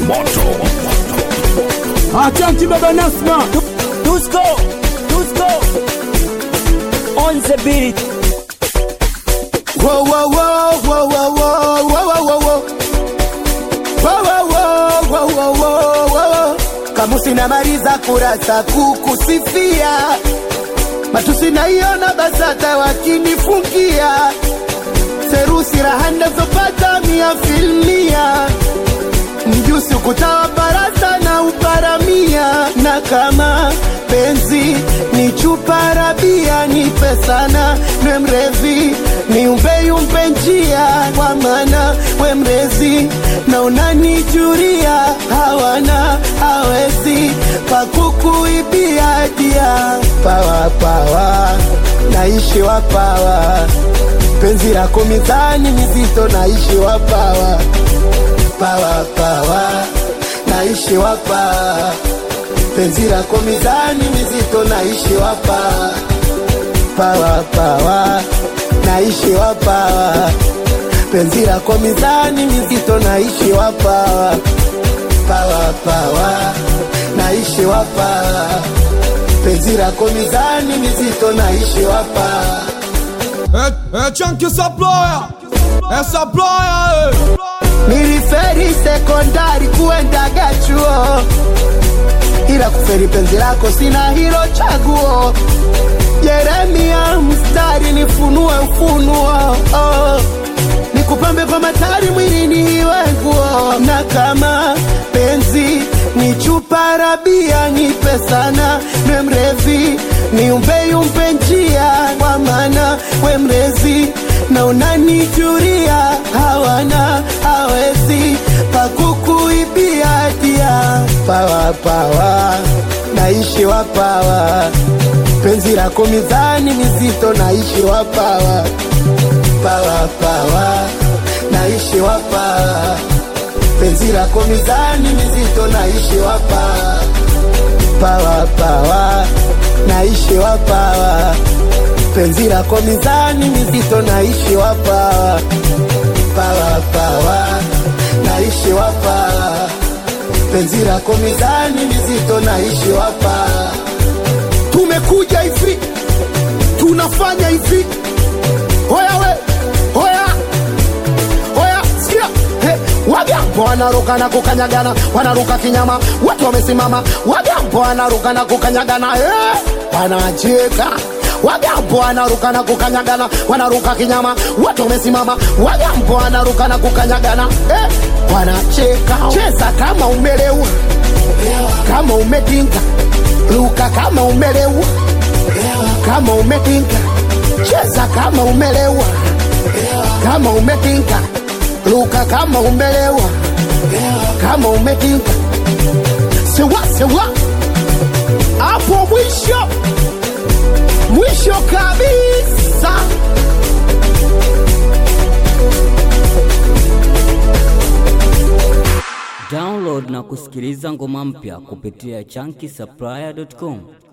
Asante baba Nasma. Dusko on the beat. Whoa whoa whoa whoa whoa whoa whoa whoa whoa whoa whoa. Kama sinamaliza kurasa kukusifia, matusi naiona basata wakinifungia, serusi rahanda zopata 100%. Mjusi ukutawa barasa na uparamia, na kama penzi ni chupa rabia, nipe sana nwe mrevi, ni umpe njia, kwa maana we mrezi na unanijuria, hawana hawezi pakukuibia dia. Pawa naishi wapawa, penzi lako mizani mizito, naishi wapawa. Pawa naishi wapawa, penzi lako mizani mizito, naishi wapawa. Pawa naishi wapawa, penzi lako mizani mizito, naishi wapawa. Pawa naishi wapawa, penzi lako mizani mizito, naishi wapawa. Chunky supplier. Supplier. Niliferi sekondari kuenda gachuo, ila kuferi penzi lako sina hilo chaguo. Yeremia mstari nifunue ufunuo, nikupambe kwa matari mwilini iwe nguo. Na kama penzi ni chupa rabia, nipe sana nwe mrevi, ni umpe njia, kwa maana we mrezi na unanijuria, hawana hawezi pakukuibia dia. Pawa naishi wapawa, penzi lako mizani mizito, naishi wapawa. Pawa naishi wapawa, penzi lako mizani mizito, naishi wapawa. Pawa naishi wapawa, penzi lako mizani mizito, naishi wapawa. Pawa naishi wapawa, penzi lako mizani mizito, naishi wapawa. Tumekuja hivi, tunafanya hivi. Hoya sikia, wagambo wanaruka na kukanyagana, wanaruka kinyama, watu wamesimama. Wagambo wanaruka na kukanyagana, wanacheka. Wagambo wanaruka na kukanyagana, wanaruka kinyama, watu wamesimama. Wagambo wanaruka na kukanyagana, wanacheka. Cheza kama umelewa, kama umetinga, ruka kama umelewa, kama umetinga. Cheza kama umelewa, kama umetinga, ruka kama umelewa, kama umetinga. Sewa hapo mwisho kabisa. Download na kusikiliza ngoma mpya kupitia chunkysupplier.com.